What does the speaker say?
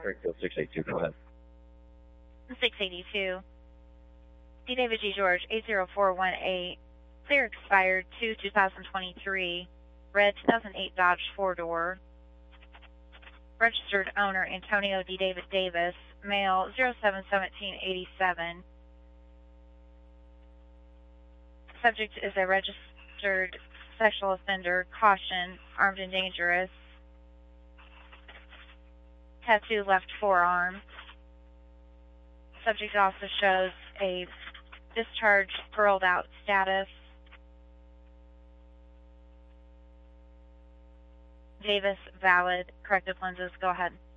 Springfield 682, go ahead. 682. D. David G. George, 80418. Clear expired 2/2023. Red 2008 Dodge 4-door. Registered owner Antonio D. David Davis. Male 07/17/87. Subject is a registered sexual offender. Caution, armed and dangerous. Tattoo left forearm. Subject also shows a discharge furled out status. Davis valid. Corrective lenses. Go ahead.